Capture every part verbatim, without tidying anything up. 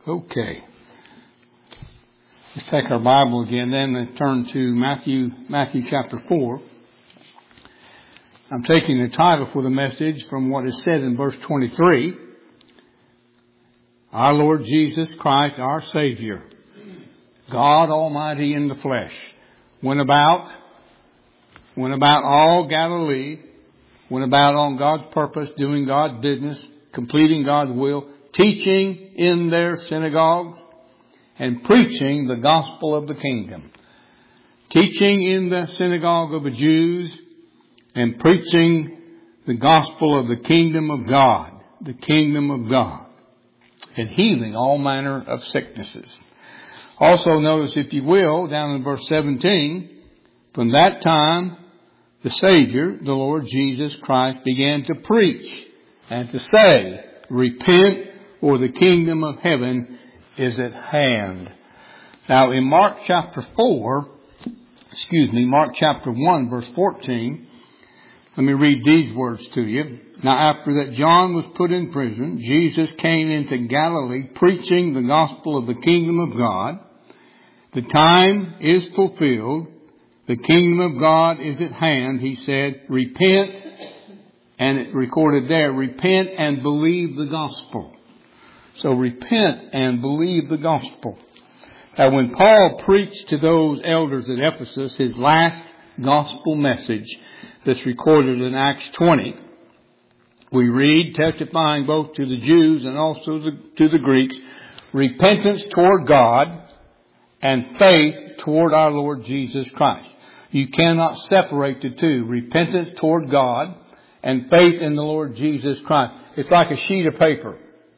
Okay. Let's take our Bible again then and turn to Matthew, Matthew chapter four. I'm taking the title for the message from what is said in verse twenty-three. Our Lord Jesus Christ, our Savior, God Almighty in the flesh, went about, went about all Galilee, went about on God's purpose, doing God's business, completing God's will, teaching in their synagogues, and preaching the gospel of the kingdom. Teaching in the synagogue of the Jews and preaching the gospel of the kingdom of God, the kingdom of God, and healing all manner of sicknesses. Also notice, if you will, down in verse seventeen, from that time the Savior, the Lord Jesus Christ, began to preach and to say, repent, for the kingdom of heaven is at hand. Now in Mark chapter four, excuse me, Mark chapter one verse fourteen, let me read these words to you. Now after that John was put in prison, Jesus came into Galilee preaching the gospel of the kingdom of God. The time is fulfilled. The kingdom of God is at hand. He said, repent, and it recorded there, repent and believe the gospel. So repent and believe the gospel. Now when Paul preached to those elders at Ephesus, his last gospel message that's recorded in Acts twenty, we read, testifying both to the Jews and also the, to the Greeks, repentance toward God and faith toward our Lord Jesus Christ. You cannot separate the two. Repentance toward God and faith in the Lord Jesus Christ. It's like a sheet of paper.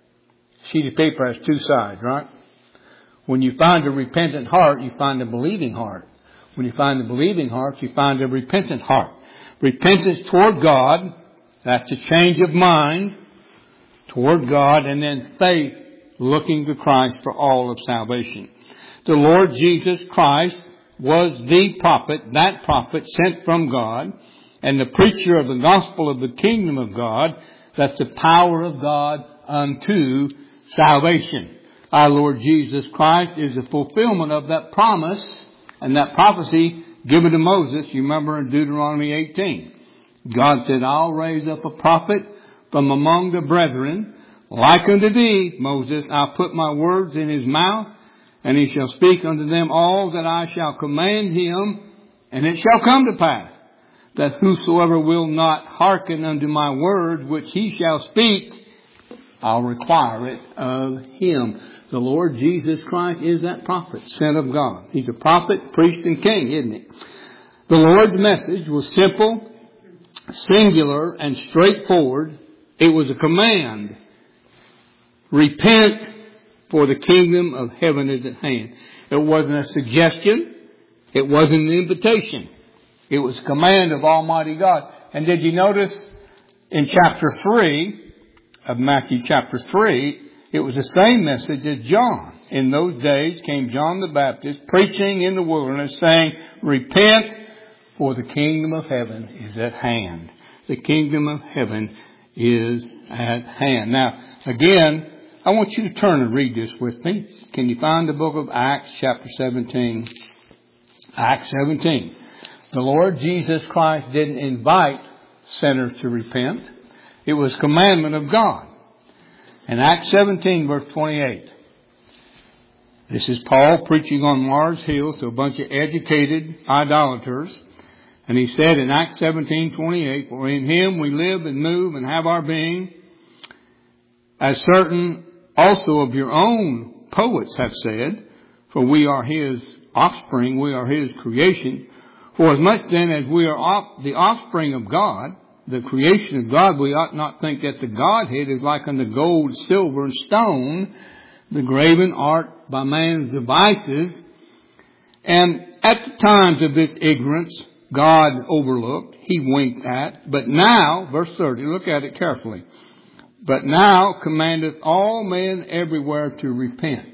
A sheet of paper has two sides, right? When you find a repentant heart, you find a believing heart. When you find a believing heart, you find a repentant heart. Repentance toward God, that's a change of mind toward God, and then faith looking to Christ for all of salvation. The Lord Jesus Christ was the prophet, that prophet sent from God, and the preacher of the gospel of the kingdom of God, that's the power of God unto salvation. Our Lord Jesus Christ is the fulfillment of that promise and that prophecy given to Moses. You remember in Deuteronomy eighteen. God said, I'll raise up a prophet from among the brethren, like unto thee, Moses. I'll put my words in his mouth, and he shall speak unto them all that I shall command him, and it shall come to pass, that whosoever will not hearken unto my word, which he shall speak, I'll require it of him. The Lord Jesus Christ is that prophet, sent of God. He's a prophet, priest, and king, isn't he? The Lord's message was simple, singular, and straightforward. It was a command. Repent, for the kingdom of heaven is at hand. It wasn't a suggestion. It wasn't an invitation. It was a command of Almighty God. And did you notice in chapter three of Matthew chapter three, it was the same message as John. In those days came John the Baptist preaching in the wilderness saying, repent, for the kingdom of heaven is at hand. The kingdom of heaven is at hand. Now, again, I want you to turn and read this with me. Can you find the book of Acts chapter seventeen? Acts seventeen. The Lord Jesus Christ didn't invite sinners to repent. It was commandment of God. In Acts seventeen verse twenty-eight. This is Paul preaching on Mars Hill to a bunch of educated idolaters. And he said in Acts seventeen twenty-eight, for in him we live and move and have our being, as certain also of your own poets have said, for we are his offspring, we are his creation. For as much then as we are off, the offspring of God, the creation of God, we ought not think that the Godhead is like unto gold, silver, and stone, the graven art by man's devices. And at the times of this ignorance, God overlooked, he winked at. But now, verse thirty, look at it carefully. But now commandeth all men everywhere to repent,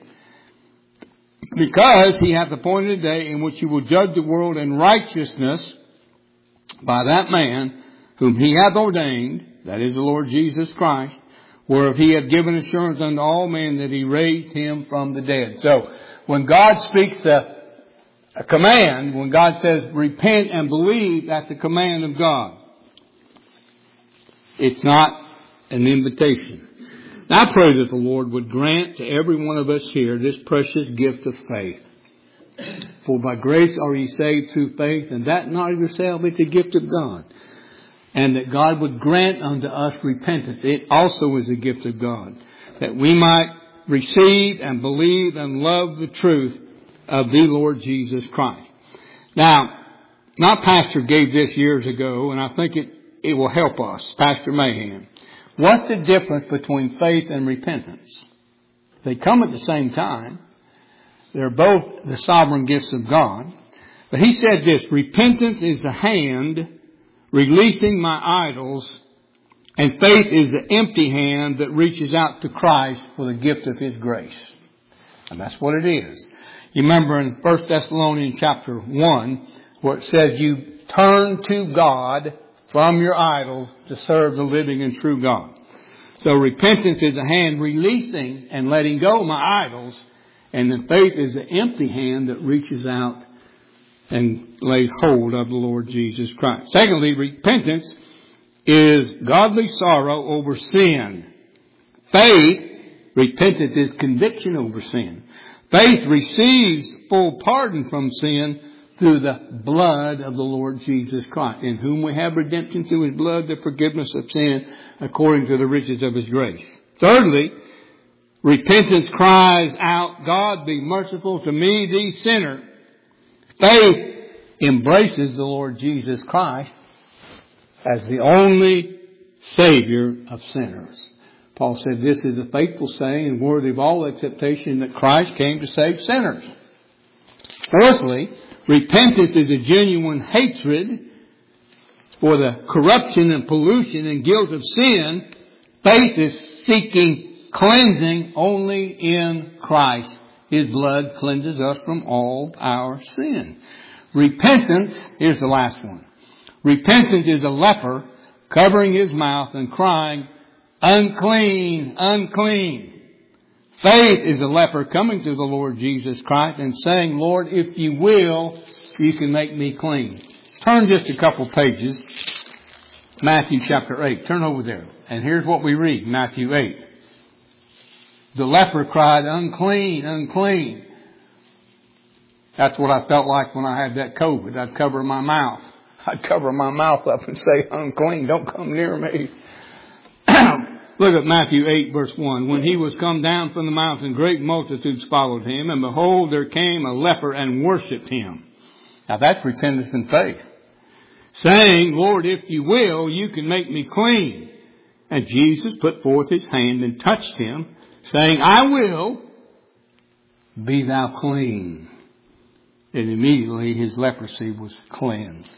because he hath appointed a day in which he will judge the world in righteousness by that man whom he hath ordained, that is the Lord Jesus Christ, whereof he hath given assurance unto all men that he raised him from the dead. So, when God speaks a, a command, when God says repent and believe, that's a command of God. It's not an invitation. Now, I pray that the Lord would grant to every one of us here this precious gift of faith. For by grace are ye saved through faith, and that not of yourself, it's a gift of God. And that God would grant unto us repentance. It also is a gift of God. That we might receive and believe and love the truth of the Lord Jesus Christ. Now, my pastor gave this years ago, and I think it, it will help us, Pastor Mahan. What's the difference between faith and repentance? They come at the same time. They're both the sovereign gifts of God. But he said this, repentance is the hand releasing my idols, and faith is the empty hand that reaches out to Christ for the gift of His grace. And that's what it is. You remember in First Thessalonians chapter one, where it says you turn to God from your idols to serve the living and true God. So repentance is the hand releasing and letting go of my idols, and then faith is the empty hand that reaches out and lays hold of the Lord Jesus Christ. Secondly, repentance is godly sorrow over sin. Faith, repentance is conviction over sin. Faith receives full pardon from sin through the blood of the Lord Jesus Christ, in whom we have redemption through His blood, the forgiveness of sin, according to the riches of His grace. Thirdly, repentance cries out, God, be merciful to me, thee sinner. Faith embraces the Lord Jesus Christ as the only Savior of sinners. Paul said, this is a faithful saying and worthy of all acceptation that Christ came to save sinners. Fourthly, repentance is a genuine hatred for the corruption and pollution and guilt of sin. Faith is seeking cleansing only in Christ. His blood cleanses us from all our sin. Repentance, here's the last one. Repentance is a leper covering his mouth and crying, unclean, unclean. Faith is a leper coming to the Lord Jesus Christ and saying, Lord, if you will, you can make me clean. Turn just a couple pages. Matthew chapter eight. Turn over there. And here's what we read, Matthew eight. The leper cried, unclean, unclean. That's what I felt like when I had that COVID. I'd cover my mouth. I'd cover my mouth up and say, unclean, don't come near me. Look at Matthew eight verse one. When he was come down from the mountain, great multitudes followed him, and behold, there came a leper and worshipped him. Now that's repentance and faith. Saying, Lord, if you will, you can make me clean. And Jesus put forth his hand and touched him, saying, I will, be thou clean. And immediately his leprosy was cleansed.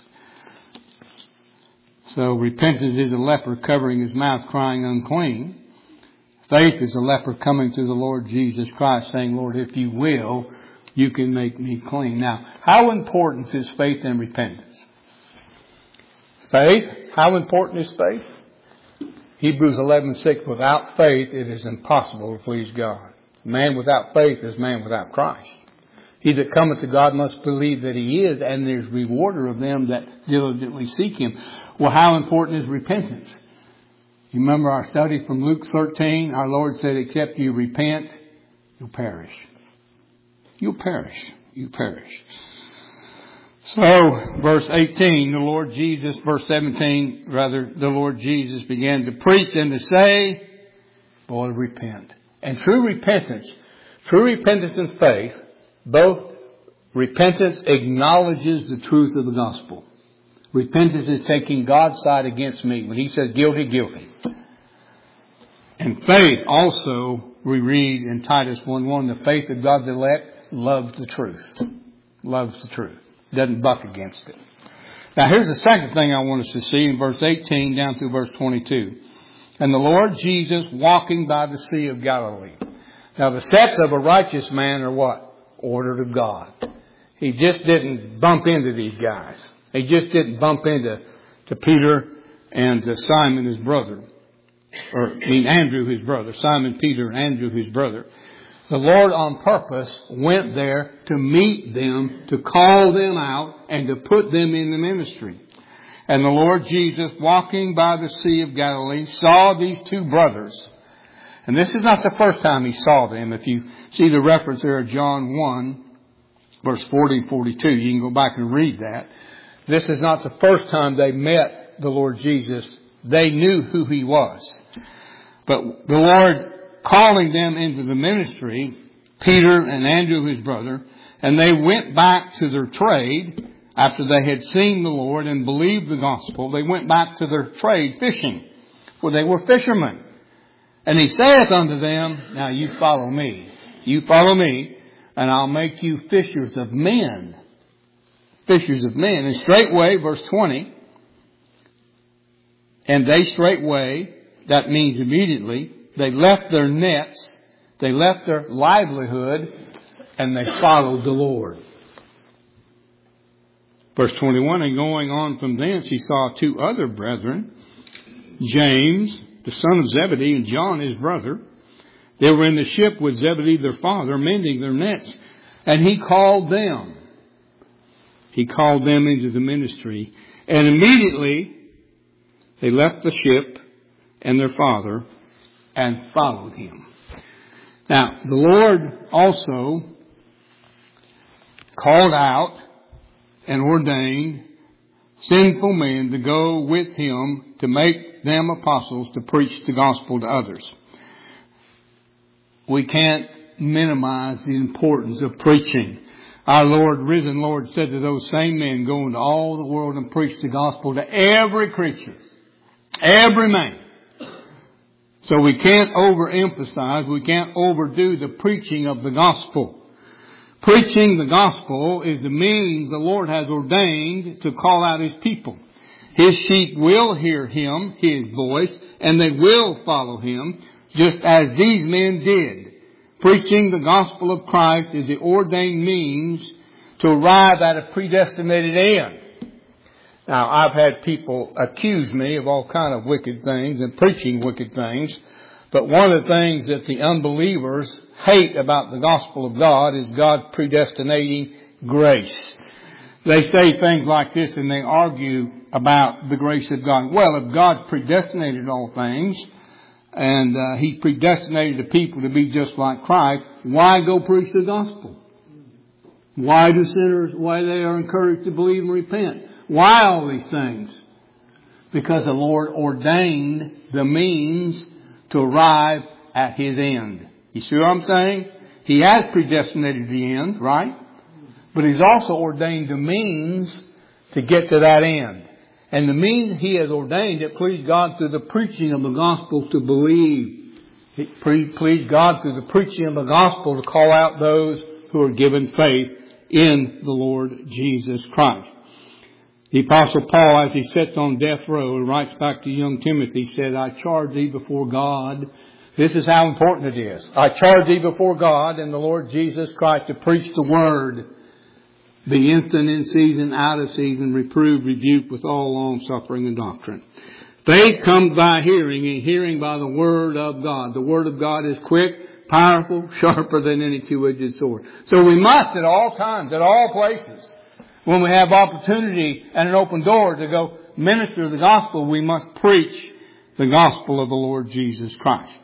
So repentance is a leper covering his mouth crying unclean. Faith is a leper coming to the Lord Jesus Christ saying, Lord, if you will, you can make me clean. Now, how important is faith and repentance? Faith, how important is faith? Hebrews eleven six, without faith it is impossible to please God. Man without faith is man without Christ. He that cometh to God must believe that He is, and there's rewarder of them that diligently seek Him. Well, how important is repentance? You remember our study from Luke thirteen? Our Lord said, except you repent, you'll perish. You'll perish. You perish. So, verse eighteen, the Lord Jesus, verse seventeen, rather, the Lord Jesus began to preach and to say, boy, repent. And true repentance, true repentance and faith, both repentance acknowledges the truth of the gospel. Repentance is taking God's side against me. When He says guilty, guilty. And faith also, we read in Titus one one, the faith of God's elect loves the truth. Loves the truth. Doesn't buck against it. Now here's the second thing I want us to see in verse eighteen down through verse twenty-two. And the Lord Jesus walking by the Sea of Galilee. Now the steps of a righteous man are what? Ordered of God. He just didn't bump into these guys. He just didn't bump into to Peter and to Simon, his brother. or I mean Andrew, his brother, Simon Peter and Andrew, his brother. The Lord on purpose went there to meet them, to call them out, and to put them in the ministry. And the Lord Jesus, walking by the Sea of Galilee, saw these two brothers. And this is not the first time he saw them. If you see the reference there, John one, verse forty and forty-two, you can go back and read that. This is not the first time they met the Lord Jesus. They knew who he was. But the Lord calling them into the ministry, Peter and Andrew, his brother, and they went back to their trade after they had seen the Lord and believed the gospel. They went back to their trade, fishing, for they were fishermen. And he saith unto them, now you follow me. You follow me, and I'll make you fishers of men. Fishers of men. And straightway, verse twenty, and they straightway, that means immediately, they left their nets, they left their livelihood, and they followed the Lord. Verse twenty-one, and going on from thence, he saw two other brethren, James, the son of Zebedee, and John, his brother. They were in the ship with Zebedee, their father, mending their nets. And he called them. He called them into the ministry. And immediately they left the ship and their father and followed him. Now, the Lord also called out and ordained sinful men to go with him to make them apostles to preach the gospel to others. We can't minimize the importance of preaching. Our Lord, risen Lord, said to those same men, go into all the world and preach the gospel to every creature, every man. So we can't overemphasize, we can't overdo the preaching of the gospel. Preaching the gospel is the means the Lord has ordained to call out his people. His sheep will hear him, his voice, and they will follow him, just as these men did. Preaching the gospel of Christ is the ordained means to arrive at a predestinated end. Now, I've had people accuse me of all kind of wicked things and preaching wicked things. But one of the things that the unbelievers hate about the gospel of God is God's predestinating grace. They say things like this and they argue about the grace of God. Well, if God predestinated all things and uh, he predestinated the people to be just like Christ, why go preach the gospel? Why do sinners, why they are encouraged to believe and repent? Why all these things? Because the Lord ordained the means to arrive at his end. You see what I'm saying? He has predestinated the end, right? But he's also ordained the means to get to that end. And the means he has ordained, it pleased God through the preaching of the gospel to believe. It pleased God through the preaching of the gospel to call out those who are given faith in the Lord Jesus Christ. The Apostle Paul, as he sits on death row and writes back to young Timothy, said, I charge thee before God. This is how important it is. I charge thee before God and the Lord Jesus Christ to preach the word. Be instant in season, out of season, reprove, rebuke with all long suffering and doctrine. Faith comes by hearing, and hearing by the word of God. The word of God is quick, powerful, sharper than any two-edged sword. So we must at all times, at all places, when we have opportunity and an open door to go minister the gospel, we must preach the gospel of the Lord Jesus Christ.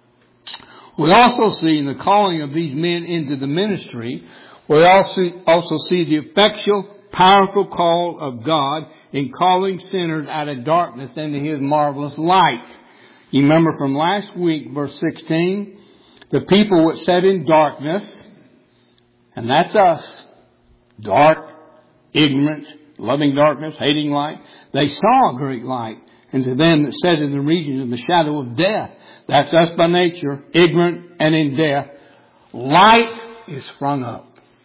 We also see in the calling of these men into the ministry, we also, also see the effectual, powerful call of God in calling sinners out of darkness into his marvelous light. You remember from last week, verse sixteen, the people which sat in darkness, and that's us, dark, ignorant, loving darkness, hating light, they saw a great light. And to them that sat in the region of the shadow of death, that's us by nature, ignorant and in death, light is sprung up.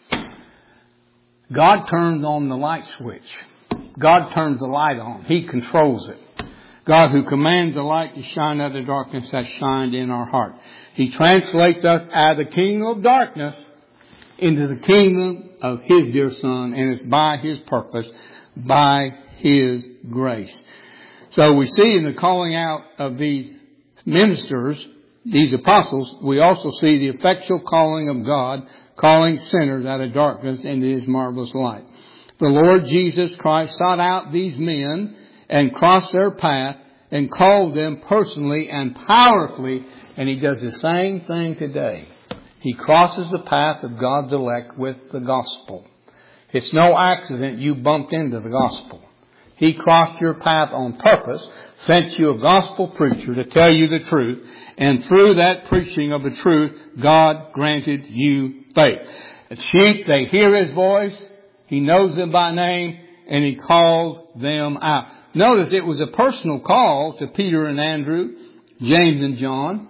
God turns on the light switch. God turns the light on. He controls it. God who commands the light to shine out of the darkness has shined in our heart. He translates us out of the kingdom of darkness into the kingdom of his dear Son, and it's by his purpose, by his grace. So we see in the calling out of these ministers, these apostles, we also see the effectual calling of God, calling sinners out of darkness into His marvelous light. The Lord Jesus Christ sought out these men and crossed their path and called them personally and powerfully, and He does the same thing today. He crosses the path of God's elect with the gospel. It's no accident you bumped into the gospel. He crossed your path on purpose, sent you a gospel preacher to tell you the truth, and through that preaching of the truth, God granted you faith. The sheep, they hear His voice, He knows them by name, and He calls them out. Notice it was a personal call to Peter and Andrew, James and John.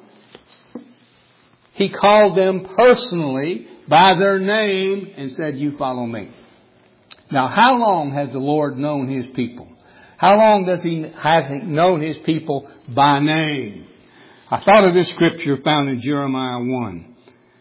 He called them personally by their name and said, you follow me. Now, how long has the Lord known His people? How long does He have known His people by name? I thought of this scripture found in Jeremiah one.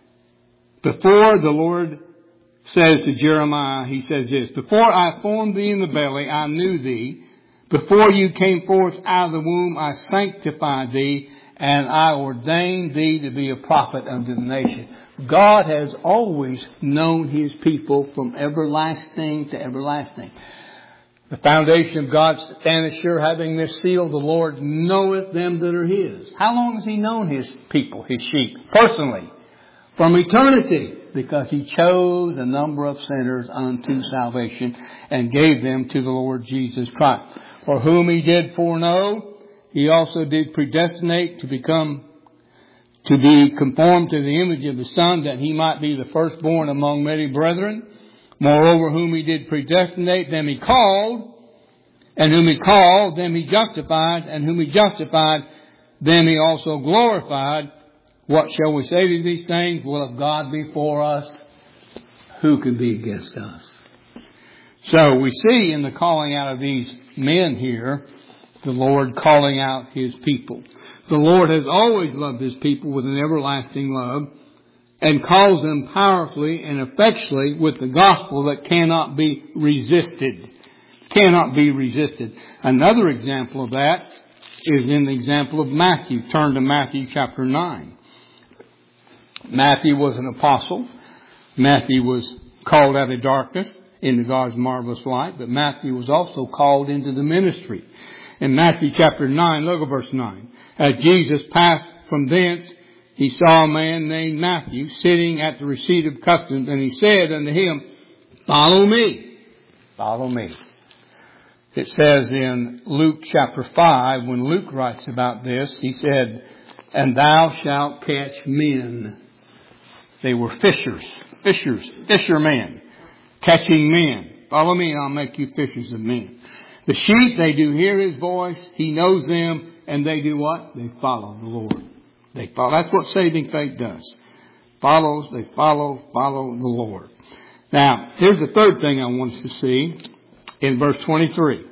Before the Lord says to Jeremiah, He says this, before I formed thee in the belly, I knew thee. Before you came forth out of the womb, I sanctified thee, and I ordained thee to be a prophet unto the nation. God has always known His people from everlasting to everlasting. The foundation of God standeth sure, having this seal, the Lord knoweth them that are His. How long has He known His people, His sheep, personally? From eternity, because He chose a number of sinners unto salvation and gave them to the Lord Jesus Christ. For whom He did foreknow, He also did predestinate to become, to be conformed to the image of the Son, that He might be the firstborn among many brethren. Moreover, whom He did predestinate, them He called, and whom He called, them He justified, and whom He justified, them He also glorified. What shall we say to these things? Well, if God be for us, who can be against us? So we see in the calling out of these men here, the Lord calling out His people. The Lord has always loved His people with an everlasting love, and calls them powerfully and effectually with the gospel that cannot be resisted. Cannot be resisted. Another example of that is in the example of Matthew. Turn to Matthew chapter nine. Matthew was an apostle. Matthew was called out of darkness into God's marvelous light, but Matthew was also called into the ministry. In Matthew chapter nine, look at verse nine. As Jesus passed from thence, He saw a man named Matthew sitting at the receipt of customs, and He said unto him, follow me. Follow me. It says in Luke chapter five, when Luke writes about this, he said, and thou shalt catch men. They were fishers, fishers, fishermen, catching men. Follow me and I'll make you fishers of men. The sheep, they do hear His voice. He knows them, and they do what? They follow the Lord. They follow. That's what saving faith does. Follows, they follow, follow the Lord. Now, here's the third thing I want us to see in verse twenty-three.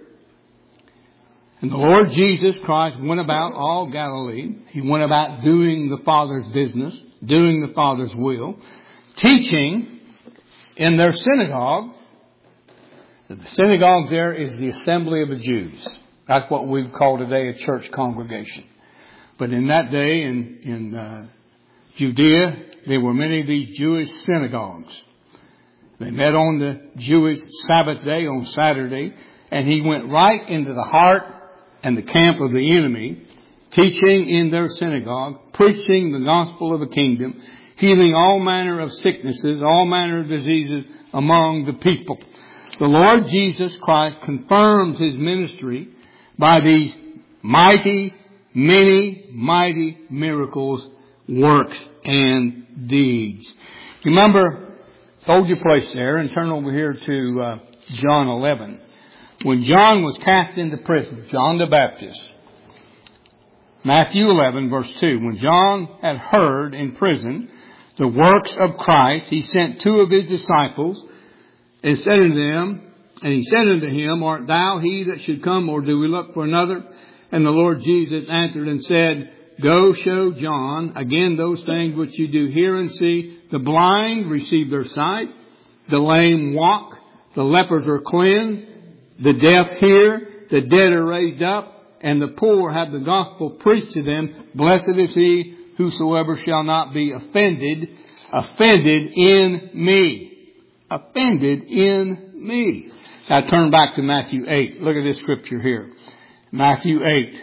And the Lord Jesus Christ went about all Galilee. He went about doing the Father's business, doing the Father's will, teaching in their synagogue. The synagogue there is the assembly of the Jews. That's what we call today a church congregation. But in that day in, in uh, Judea, there were many of these Jewish synagogues. They met on the Jewish Sabbath day on Saturday, and He went right into the heart and the camp of the enemy, teaching in their synagogue, preaching the gospel of the kingdom, healing all manner of sicknesses, all manner of diseases among the people. The Lord Jesus Christ confirms His ministry by these mighty, many mighty miracles, works, and deeds. Remember, hold your place there and turn over here to uh, John eleven. When John was cast into prison, John the Baptist, Matthew eleven verse two, when John had heard in prison the works of Christ, he sent two of his disciples and said unto them, and he said unto him, art thou he that should come, or do we look for another? And the Lord Jesus answered and said, go show John again those things which you do hear and see. The blind receive their sight, the lame walk, the lepers are cleansed, the deaf hear, the dead are raised up, and the poor have the gospel preached to them. Blessed is he whosoever shall not be offended, offended in me. Offended in me. Now turn back to Matthew eight. Look at this scripture here. Matthew eight.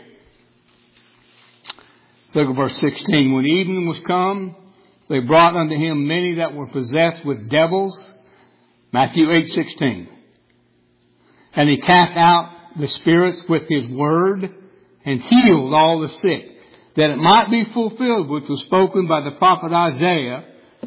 Look at verse sixteen. When evening was come, they brought unto him many that were possessed with devils. Matthew eight sixteen. And he cast out the spirits with his word and healed all the sick, that it might be fulfilled which was spoken by the prophet Isaiah,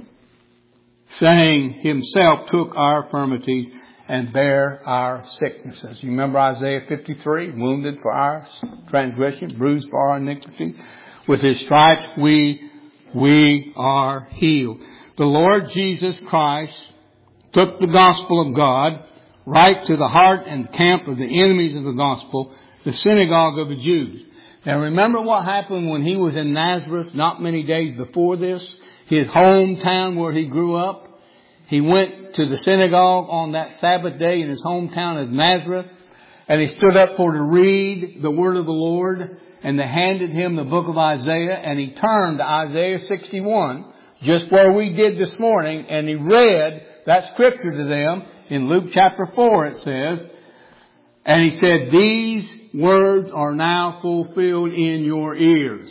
saying, himself took our infirmities and bare our sicknesses. You remember Isaiah fifty-three? Wounded for our transgression, bruised for our iniquity. With his stripes we, we are healed. The Lord Jesus Christ took the gospel of God right to the heart and camp of the enemies of the gospel, the synagogue of the Jews. Now remember what happened when he was in Nazareth not many days before this? His hometown where he grew up. He went to the synagogue on that Sabbath day in his hometown of Nazareth, and he stood up for to read the word of the Lord, and they handed him the book of Isaiah, and he turned to Isaiah sixty-one, just where we did this morning, and he read that scripture to them. In Luke chapter four it says, and he said, these words are now fulfilled in your ears.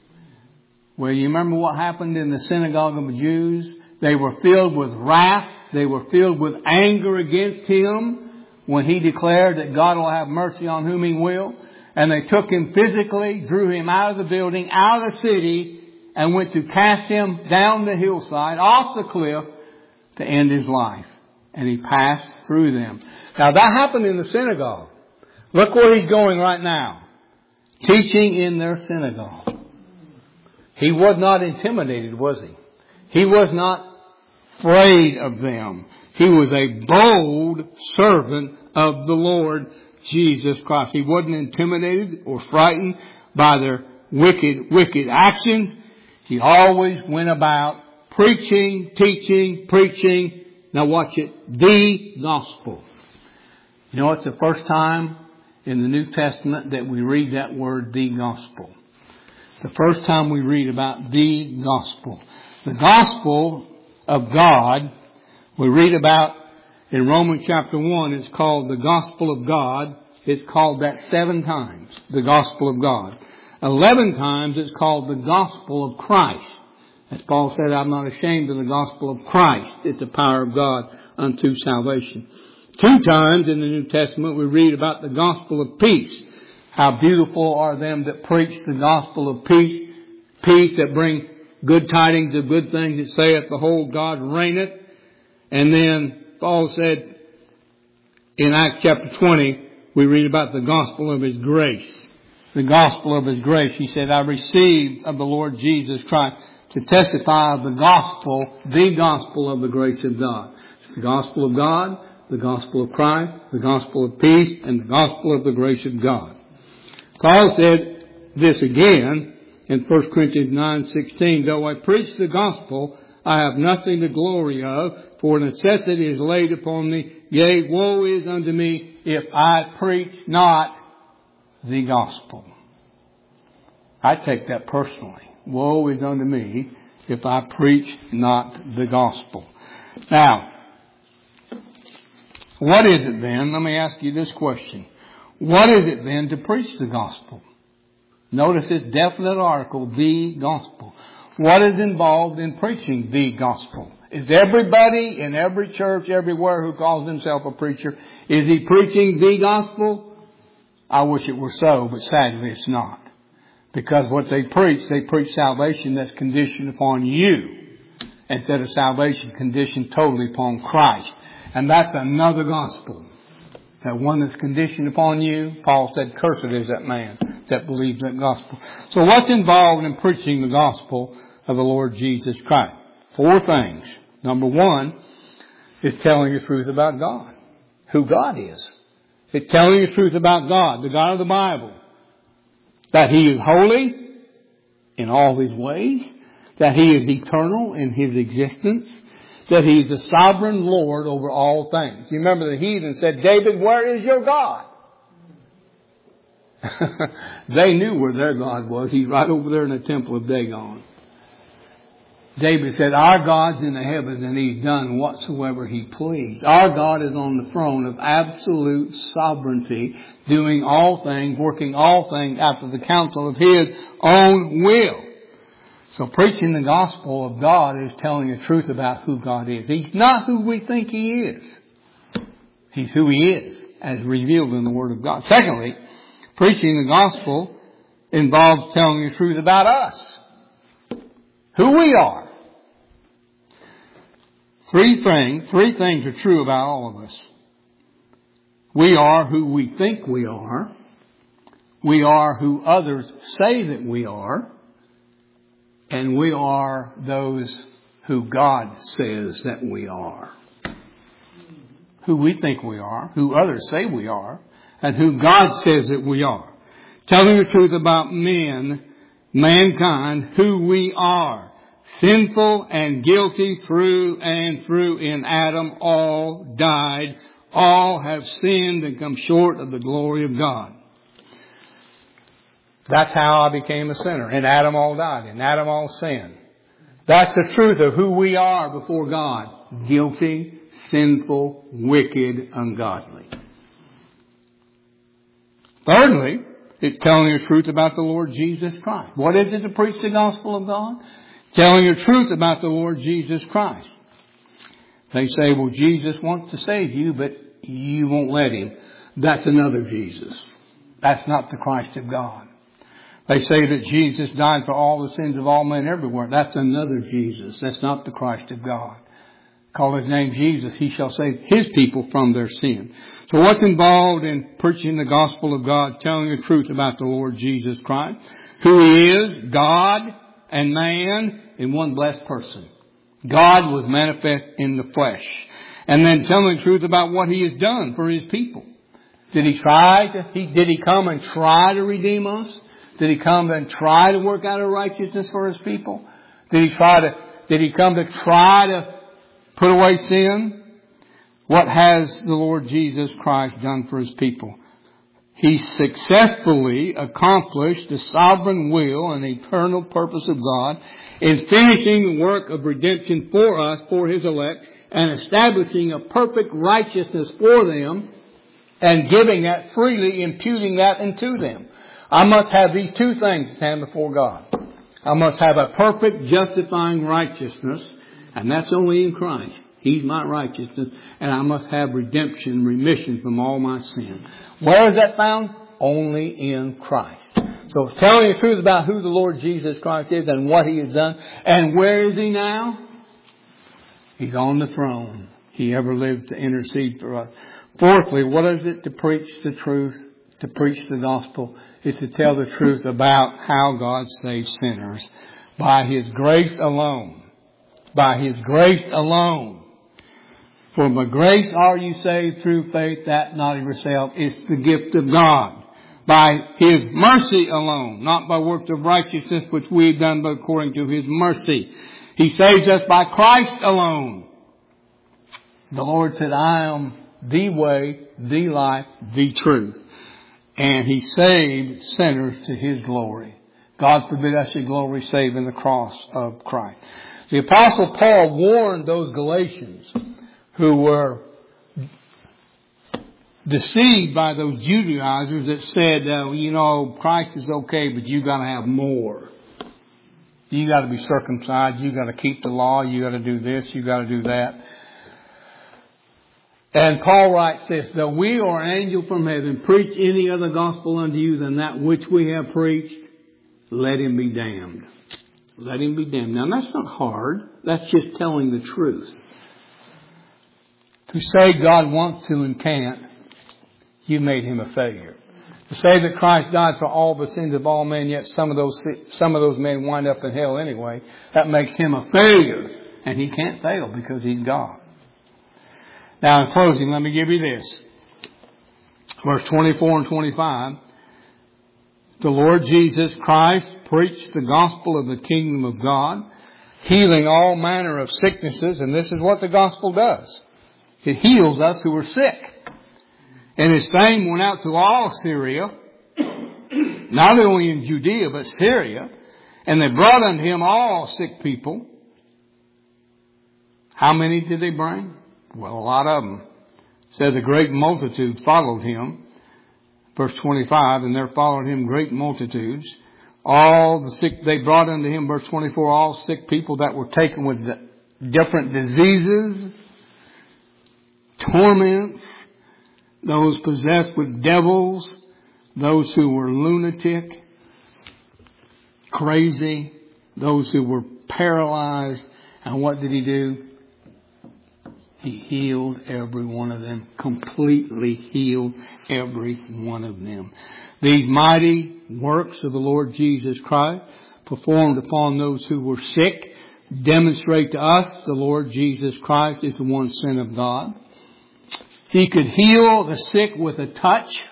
Well, you remember what happened in the synagogue of the Jews? They were filled with wrath. They were filled with anger against him when he declared that God will have mercy on whom he will. And they took him physically, drew him out of the building, out of the city, and went to cast him down the hillside, off the cliff, to end his life. And he passed through them. Now that happened in the synagogue. Look where he's going right now. Teaching in their synagogue. He was not intimidated, was he? He was not afraid of them. He was a bold servant of the Lord Jesus Christ. He wasn't intimidated or frightened by their wicked, wicked actions. He always went about preaching, teaching, preaching. Now watch it. The gospel. You know, it's the first time in the New Testament that we read that word, the gospel. The first time we read about the gospel. The gospel of God, we read about in Romans chapter one, it's called the gospel of God. It's called that seven times, the gospel of God. Eleven times it's called the gospel of Christ. As Paul said, I'm not ashamed of the gospel of Christ. It's the power of God unto salvation. Two times in the New Testament we read about the gospel of peace. How beautiful are them that preach the gospel of peace. Peace that bring good tidings of good things, that saith the whole God reigneth. And then Paul said in Acts chapter twenty, we read about the gospel of His grace. The gospel of His grace. He said, I received of the Lord Jesus Christ to testify of the gospel, the gospel of the grace of God. It's the gospel of God, the gospel of Christ, the gospel of peace, and the gospel of the grace of God. Paul said this again in First Corinthians nine sixteen, though I preach the gospel, I have nothing to glory of, for necessity is laid upon me. Yea, woe is unto me if I preach not the gospel. I take that personally. Woe is unto me if I preach not the gospel. Now, what is it then? Let me ask you this question. What is it then to preach the gospel? Notice this definite article, the gospel. What is involved in preaching the gospel? Is everybody in every church everywhere who calls himself a preacher, is he preaching the gospel? I wish it were so, but sadly it's not. Because what they preach, they preach salvation that's conditioned upon you, instead of salvation conditioned totally upon Christ. And that's another gospel. That one that's conditioned upon you, Paul said, cursed is that man that believes that gospel. So what's involved in preaching the gospel of the Lord Jesus Christ? Four things. Number one is telling the truth about God. Who God is. It's telling the truth about God, the God of the Bible. That He is holy in all His ways. That He is eternal in His existence. That He is the sovereign Lord over all things. You remember the heathen said, David, where is your God? They knew where their God was. He's right over there in the temple of Dagon. David said, our God's in the heavens and He's done whatsoever He pleased. Our God is on the throne of absolute sovereignty, doing all things, working all things after the counsel of His own will. So preaching the gospel of God is telling the truth about who God is. He's not who we think He is. He's who He is, as revealed in the Word of God. Secondly, preaching the gospel involves telling the truth about us. Who we are. Three things, three things are true about all of us. We are who we think we are. We are who others say that we are. And we are those who God says that we are. Who we think we are, who others say we are, and who God says that we are. Telling the truth about men, mankind, who we are. Sinful and guilty through and through. In Adam all died. All have sinned and come short of the glory of God. That's how I became a sinner. In Adam all died. In Adam all sinned. That's the truth of who we are before God. Guilty, sinful, wicked, ungodly. Thirdly, it's telling the truth about the Lord Jesus Christ. What is it to preach the gospel of God? Telling the truth about the Lord Jesus Christ. They say, well, Jesus wants to save you, but you won't let Him. That's another Jesus. That's not the Christ of God. They say that Jesus died for all the sins of all men everywhere. That's another Jesus. That's not the Christ of God. Call His name Jesus. He shall save His people from their sin. So what's involved in preaching the gospel of God, telling the truth about the Lord Jesus Christ? Who He is, God and man in one blessed person. God was manifest in the flesh. And then telling the truth about what He has done for His people. Did He try to, he, did He come and try to redeem us? Did He come and try to work out a righteousness for His people? Did He try to, did He come to try to put away sin? What has the Lord Jesus Christ done for His people? He successfully accomplished the sovereign will and eternal purpose of God in finishing the work of redemption for us, for His elect, and establishing a perfect righteousness for them and giving that freely, imputing that into them. I must have these two things to stand before God. I must have a perfect justifying righteousness, and that's only in Christ. He's my righteousness, and I must have redemption, remission from all my sin. Where is that found? Only in Christ. So telling the truth about who the Lord Jesus Christ is and what He has done. And where is He now? He's on the throne. He ever lived to intercede for us. Fourthly, what is it to preach the truth, to preach the gospel? Is to tell the truth about how God saves sinners. By His grace alone. By His grace alone. For by grace are you saved through faith, that not of yourself. It's the gift of God. By His mercy alone. Not by works of righteousness which we have done, but according to His mercy. He saves us by Christ alone. The Lord said, I am the way, the life, the truth. And He saved sinners to His glory. God forbid us your glory save in the cross of Christ. The Apostle Paul warned those Galatians who were deceived by those Judaizers that said, uh, you know, Christ is okay, but you got to have more. You got to be circumcised. You got to keep the law. You got to do this. You got to do that. And Paul writes this, though we or an angel from heaven preach any other gospel unto you than that which we have preached, let him be damned. Let him be damned. Now that's not hard. That's just telling the truth. To say God wants to and can't, you made Him a failure. To say that Christ died for all the sins of all men, yet some of those some of those men wind up in hell anyway, that makes Him a failure. And He can't fail because He's God. Now in closing, let me give you this. Verse twenty-four and twenty-five. The Lord Jesus Christ preached the gospel of the kingdom of God, healing all manner of sicknesses, and this is what the gospel does. It heals us who are sick. And His fame went out to all Syria, not only in Judea, but Syria. And they brought unto him all sick people. How many did they bring? Well, a lot of them. It says a great multitude followed him. Verse twenty-five, and there followed him great multitudes. All the sick, they brought unto him, verse twenty-four, all sick people that were taken with different diseases, torments, those possessed with devils, those who were lunatic, crazy, those who were paralyzed. And what did he do? He healed every one of them, completely healed every one of them. These mighty works of the Lord Jesus Christ, performed upon those who were sick, demonstrate to us the Lord Jesus Christ is the one sent of God. He could heal the sick with a touch,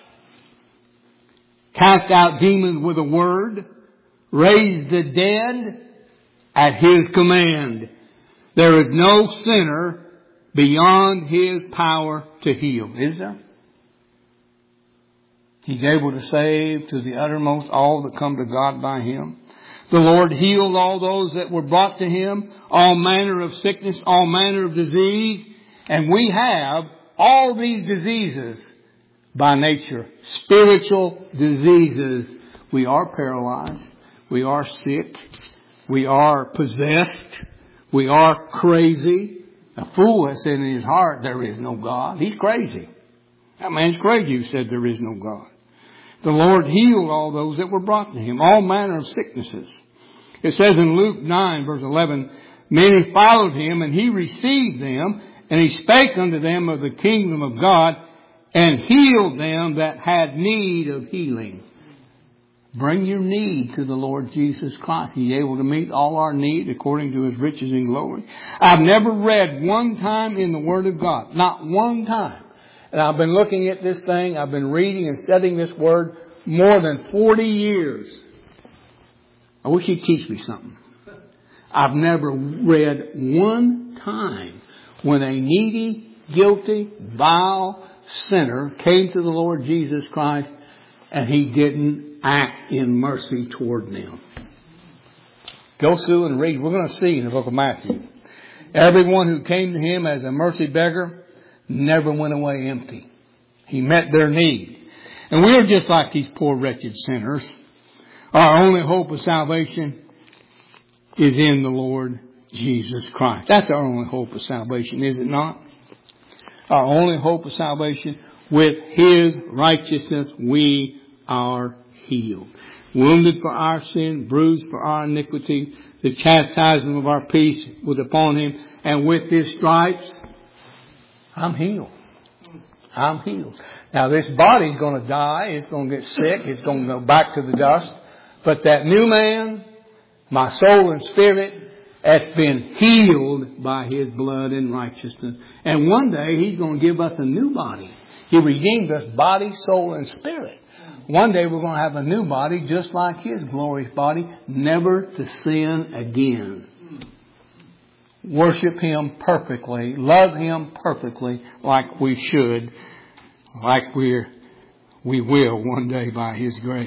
cast out demons with a word, raise the dead at His command. There is no sinner beyond His power to heal, is there? He's able to save to the uttermost all that come to God by Him. The Lord healed all those that were brought to Him, all manner of sickness, all manner of disease. And we have all these diseases by nature. Spiritual diseases. We are paralyzed. We are sick. We are possessed. We are crazy. A fool has said in his heart, there is no God. He's crazy. That man's crazy who said there is no God. The Lord healed all those that were brought to Him, all manner of sicknesses. It says in Luke nine, verse eleven, many followed Him, and He received them, and He spake unto them of the kingdom of God, and healed them that had need of healing. Bring your need to the Lord Jesus Christ. He's able to meet all our need according to His riches and glory. I've never read one time in the Word of God. Not one time. And I've been looking at this thing. I've been reading and studying this Word more than forty years. I wish He'd teach me something. I've never read one time when a needy, guilty, vile sinner came to the Lord Jesus Christ and He didn't act in mercy toward them. Go through and read. We're going to see in the book of Matthew. Everyone who came to Him as a mercy beggar never went away empty. He met their need. And we are just like these poor wretched sinners. Our only hope of salvation is in the Lord Jesus Christ. That's our only hope of salvation, is it not? Our only hope of salvation, with His righteousness we are healed. Wounded for our sin, bruised for our iniquity, the chastisement of our peace was upon Him, and with His stripes, I'm healed. I'm healed. Now this body's going to die, it's going to get sick, it's going to go back to the dust, but that new man, my soul and spirit, that's been healed by His blood and righteousness. And one day He's going to give us a new body. He redeemed us body, soul, and spirit. One day we're going to have a new body just like His glorious body, never to sin again. Worship Him perfectly, love Him perfectly like we should, like we're, we will one day by His grace.